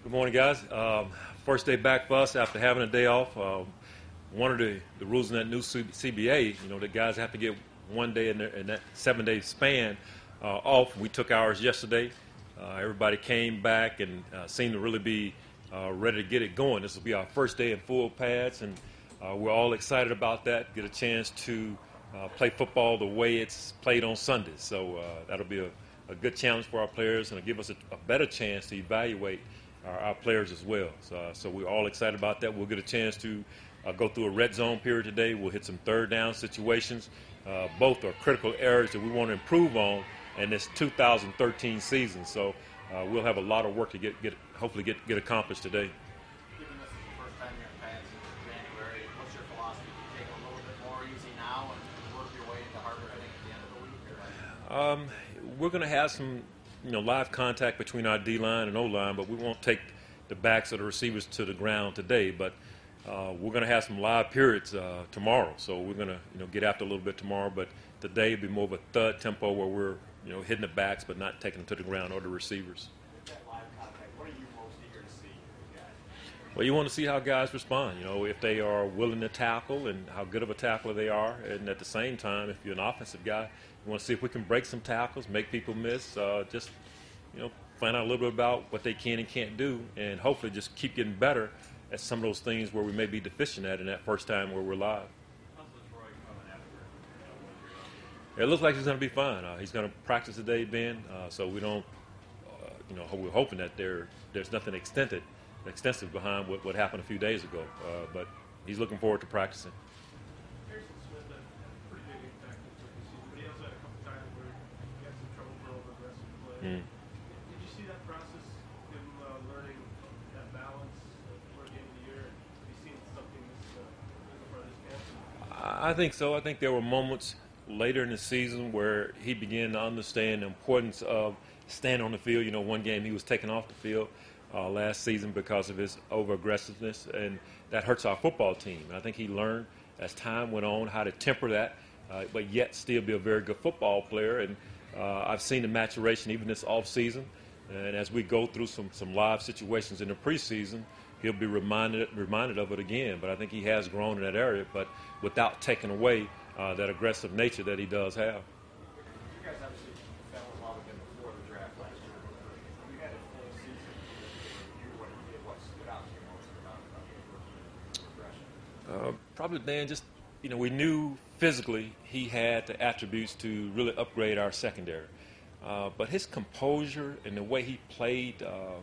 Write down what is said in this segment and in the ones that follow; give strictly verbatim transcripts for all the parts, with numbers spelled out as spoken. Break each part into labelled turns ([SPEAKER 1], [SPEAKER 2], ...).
[SPEAKER 1] Good morning, guys. Um, first day back for us after having a day off. Um, one of the, the rules in that new C B A, you know, the guys have to get one day in, their, in that seven-day span uh, off. We took ours yesterday. Uh, everybody came back and uh, seemed to really be uh, ready to get it going. This will be our first day in full pads, and uh, we're all excited about that. Get a chance to uh, play football the way it's played on Sundays. So uh, that'll be a, a good challenge for our players, and it'll give us a, a better chance to evaluate Our, our players as well. So, uh, so we're all excited about that. We'll get a chance to uh, go through a red zone period today. We'll hit some third down situations. Uh, both are critical areas that we want to improve on in this two thousand thirteen season. So uh, we'll have a lot of work to get, get hopefully get, get accomplished today.
[SPEAKER 2] Given this is the first time you're in pads in January, what's your philosophy? Do you take a little bit more easy now and work your way into harder hitting at the end of the week? Or?
[SPEAKER 1] Um, we're going to have some you know, live contact between our D-line and O-line, but we won't take the backs of the receivers to the ground today. But uh, we're going to have some live periods uh, tomorrow, so we're going to, you know, get after a little bit tomorrow. But today will be more of a thud tempo where we're, you know, hitting the backs but not taking them to the ground or the receivers.
[SPEAKER 2] With that live contact, what are you most eager to see from the guys?
[SPEAKER 1] Well, you want to see how guys respond, you know, if they are willing to tackle and how good of a tackler they are. And at the same time, if you're an offensive guy, you want to see if we can break some tackles, make people miss, uh, just, you know, find out a little bit about what they can and can't do, and hopefully just keep getting better at some of those things where we may be deficient at in that first time where we're live. It looks like he's going to be fine. Uh, he's going to practice today, Ben, uh, so we don't, uh, you know, we're hoping that there there's nothing extended, extensive behind what, what happened a few days ago, uh, but he's looking forward to practicing.
[SPEAKER 3] Harrison Smith had a pretty big impact in the season, but he also had a couple times where he had some trouble for over aggressive play.
[SPEAKER 1] Mm.
[SPEAKER 3] Did you see that process, him uh, learning that balance uh, toward the end of the year? Have you seen something this uh, in the front of his camp?
[SPEAKER 1] I think so. I think there were moments later in the season where he began to understand the importance of staying on the field. You know, one game he was taken off the field uh, last season because of his over-aggressiveness, and that hurts our football team. And I think he learned as time went on how to temper that, uh, but yet still be a very good football player. And uh, I've seen the maturation even this offseason. And as we go through some, some live situations in the preseason, he'll be reminded reminded of it again. But I think he has grown in that area, but without taking away uh, that aggressive nature that he does have.
[SPEAKER 2] You guys obviously fell in love with him before the draft last year. You had a full season to review what he did. What stood out to you most about his progression?
[SPEAKER 1] Uh, probably, Dan, just, you know, we knew physically he had the attributes to really upgrade our secondary. Uh, but his composure and the way he played um,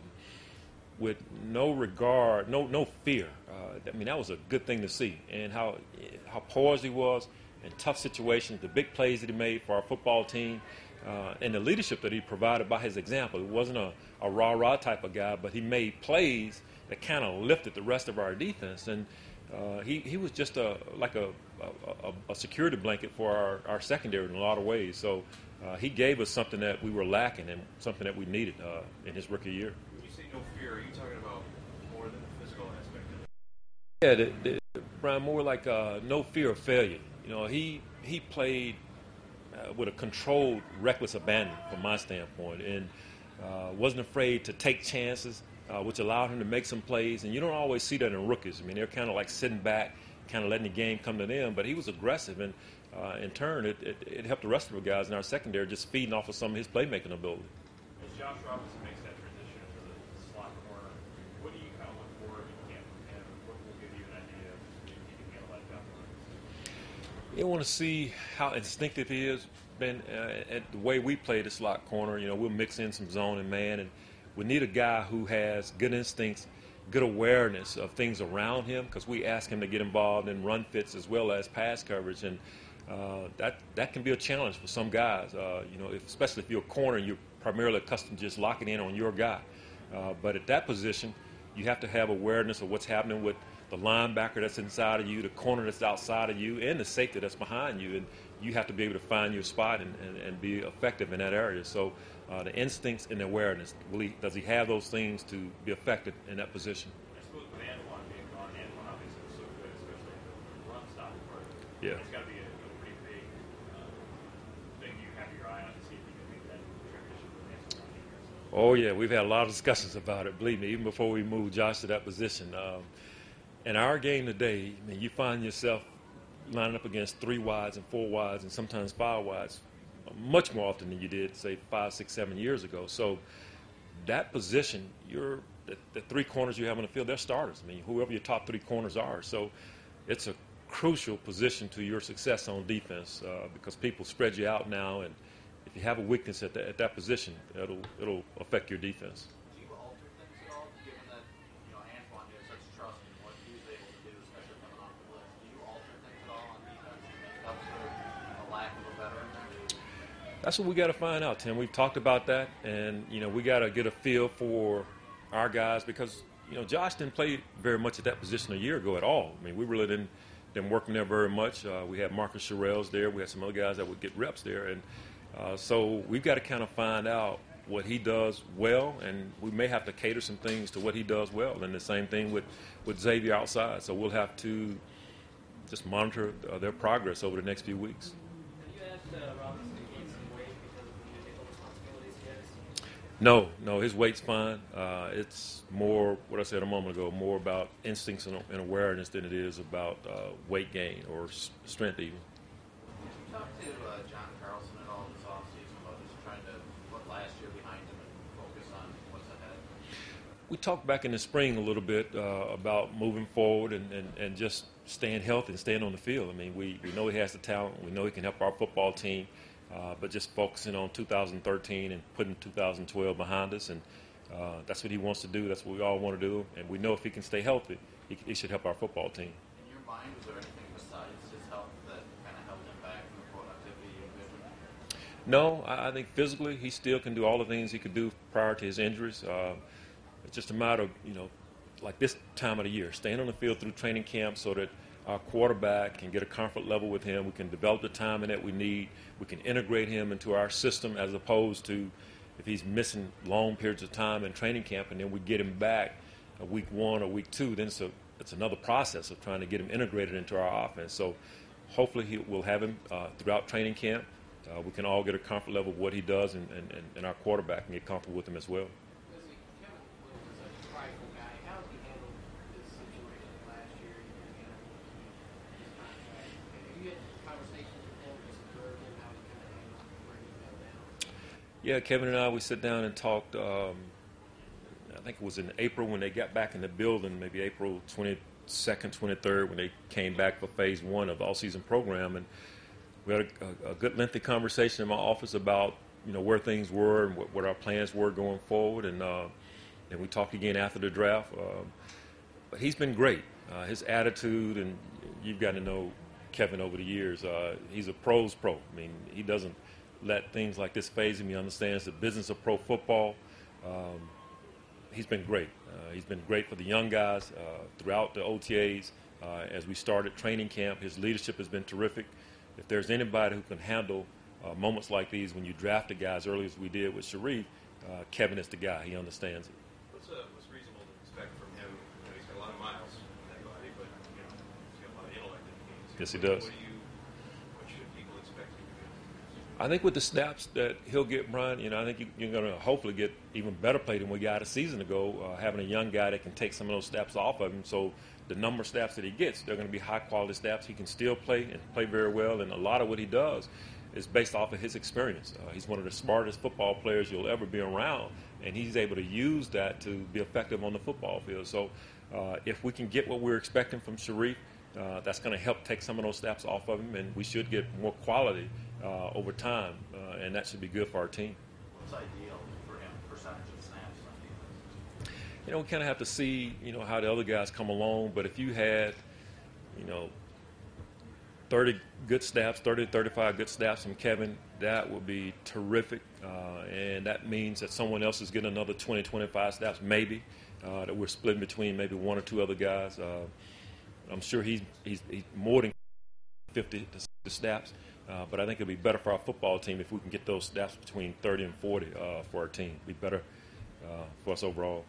[SPEAKER 1] with no regard, no no fear, uh, I mean, that was a good thing to see. And how how poised he was in tough situations, the big plays that he made for our football team, uh, and the leadership that he provided by his example. He wasn't a, a rah-rah type of guy, but he made plays that kind of lifted the rest of our defense. And uh, he, he was just a like a, a, a security blanket for our, our secondary in a lot of ways. So uh, he gave us something that we were lacking and something that we needed uh, in his rookie year.
[SPEAKER 4] When you say no fear, are you talking about more than the physical aspect of it?
[SPEAKER 1] Yeah, the, the, Brian, more like uh, no fear of failure. You know, he he played uh, with a controlled, reckless abandon from my standpoint, and uh, wasn't afraid to take chances, uh, which allowed him to make some plays. And you don't always see that in rookies. I mean, they're kind of like sitting back, kind of letting the game come to them. But he was aggressive, and uh, in turn, it, it, it helped the rest of the guys in our secondary just feeding off of some of his playmaking ability.
[SPEAKER 4] As Josh Robinson makes that transition into the slot corner, what do you kind of look for in camp from him? What will give you an idea of if he can handle that job?
[SPEAKER 1] You want to see how instinctive he is, Ben, uh, at the way we play the slot corner. You know, we'll mix in some zone and man, and we need a guy who has good instincts, good awareness of things around him, because we ask him to get involved in run fits as well as pass coverage, and uh, that that can be a challenge for some guys. Uh, you know, if, especially if you're a corner, you're primarily accustomed to just locking in on your guy. Uh, but at that position, you have to have awareness of what's happening with the linebacker that's inside of you, the corner that's outside of you, and the safety that's behind you. And you have to be able to find your spot and, and, and be effective in that area. So uh, the instincts and the awareness, really, does he have those things to be effective in that position?
[SPEAKER 4] I suppose with Antoine being gone, Antoine obviously was so good, especially the run stop part.
[SPEAKER 1] Yeah.
[SPEAKER 4] It's got to be a, a pretty big uh, thing you have your eye on to see if you can make that transition from Antoine.
[SPEAKER 1] Oh yeah, we've had a lot of discussions about it. Believe me, even before we moved Josh to that position. Um, in our game today, I mean, you find yourself lining up against three wides and four wides and sometimes five wides, much more often than you did, say, five, six, seven years ago. So that position, you're the, the three corners you have on the field, they're starters. I mean, whoever your top three corners are. So it's a crucial position to your success on defense uh, because people spread you out now, and if you have a weakness at, the, at that position, it'll it'll affect your defense.
[SPEAKER 5] Do you alter things at all, given that you know Antoine has such trust in what he was able to do, especially coming off the blitz? Do you alter things at all on defense to make up for a lack of a veteran there?
[SPEAKER 1] That's what we got to find out, Tim. We've talked about that, and you know we got to get a feel for our guys because you know Josh didn't play very much at that position a year ago at all. I mean, we really didn't didn't work there very much. Uh, we had Marcus Shirelles there. We had some other guys that would get reps there, and uh, so we've got to kind of find out what he does well, and we may have to cater some things to what he does well. And the same thing with with Xavier outside. So we'll have to just monitor uh, their progress over the next few weeks.
[SPEAKER 6] Have you asked uh, Robinson to gain some weight because of the new nickel responsibilities he has?
[SPEAKER 1] No, no, his weight's fine. Uh, it's more what I said a moment ago, more about instincts and, and awareness than it is about uh, weight gain or s- strength even.
[SPEAKER 5] Did you talk to uh, John Carlson at all this offseason about just trying to put last year behind him and focus on what's ahead?
[SPEAKER 1] We talked back in the spring a little bit uh, about moving forward and, and, and just staying healthy and staying on the field. I mean, we, we know he has the talent. We know he can help our football team. Uh, but just focusing on two thousand thirteen and putting two thousand twelve behind us, and uh, that's what he wants to do. That's what we all want to do, and we know if he can stay healthy, he, he should help our football team.
[SPEAKER 5] In your mind, was there anything besides his health that kind of held him back from the productivity and vision?
[SPEAKER 1] No, I, I think physically he still can do all the things he could do prior to his injuries. Uh, it's just a matter of, you know, like this time of the year, staying on the field through training camp so that our quarterback can get a comfort level with him. We can develop the timing that we need. We can integrate him into our system as opposed to if he's missing long periods of time in training camp and then we get him back a week one or week two, then it's, a, it's another process of trying to get him integrated into our offense. So hopefully he, we'll have him uh, throughout training camp. Uh, we can all get a comfort level of what he does, and, and, and our quarterback can get comfortable with him as well.
[SPEAKER 6] Kevin Williams is a prideful guy. How has he handled this situation last year? You know, his contract. Have you had conversations with him, just observed him, how he kind of handled where he fell down?
[SPEAKER 1] Yeah, Kevin and I, we sit down and talked, um, I think it was in April when they got back in the building, maybe April twenty-second, twenty-third, when they came back for phase one of the all-season program. And we had a, a good lengthy conversation in my office about, you know, where things were and what, what our plans were going forward. And, uh, and we talked again after the draft. Uh, but he's been great. Uh, his attitude, and you've got to know Kevin over the years, uh, he's a pro's pro. I mean, he doesn't let things like this phase him. He understands the business of pro football. Um, he's been great. Uh, he's been great for the young guys uh, throughout the O T As. Uh, as we started training camp, his leadership has been terrific. If there's anybody who can handle uh, moments like these when you draft the guys early as we did with Sharif, uh, Kevin is the guy. He understands it.
[SPEAKER 2] What's, uh, what's reasonable to expect from him? You know, he's got a lot of miles in that body, but you know, he's got a lot of intellect in the game.
[SPEAKER 1] Yes, he
[SPEAKER 2] what,
[SPEAKER 1] does.
[SPEAKER 2] What do you? What should people expect him to do?
[SPEAKER 1] I think with the snaps that he'll get, Brian, you know, I think you, you're going to hopefully get even better play than we got a season ago, uh, having a young guy that can take some of those snaps off of him. So the number of snaps that he gets, they're going to be high-quality snaps. He can still play and play very well, and a lot of what he does is based off of his experience. Uh, he's one of the smartest football players you'll ever be around, and he's able to use that to be effective on the football field. So uh, if we can get what we're expecting from Sharif, uh, that's going to help take some of those snaps off of him, and we should get more quality uh, over time, uh, and that should be good for our team.
[SPEAKER 5] What's ideal for him, percentage of snaps on defense?
[SPEAKER 1] You know, we kind of have to see, you know, how the other guys come along, but if you had, you know, thirty good snaps, thirty, thirty-five good snaps from Kevin, that would be terrific, uh, and that means that someone else is getting another twenty, twenty-five snaps, maybe, uh, that we're splitting between maybe one or two other guys. Uh, I'm sure he's, he's, he's more than fifty snaps, uh, but I think it'll be better for our football team if we can get those snaps between thirty and forty uh, for our team. It'll be better uh, for us overall.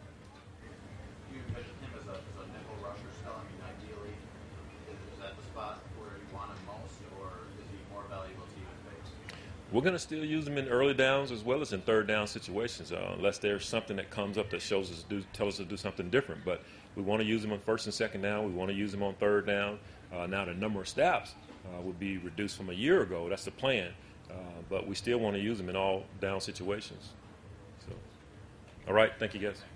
[SPEAKER 5] You mentioned him as a, as a nickel rusher still. I mean, ideally, is that the spot where you want him most, or is he more valuable to you in base?
[SPEAKER 1] We're going to still use them in early downs as well as in third down situations, uh, unless there's something that comes up that shows us do tell us to do something different. But we want to use them on first and second down. We want to use them on third down. Uh, now the number of snaps uh, would be reduced from a year ago. That's the plan. Uh, but we still want to use them in all down situations. So, all right, thank you guys.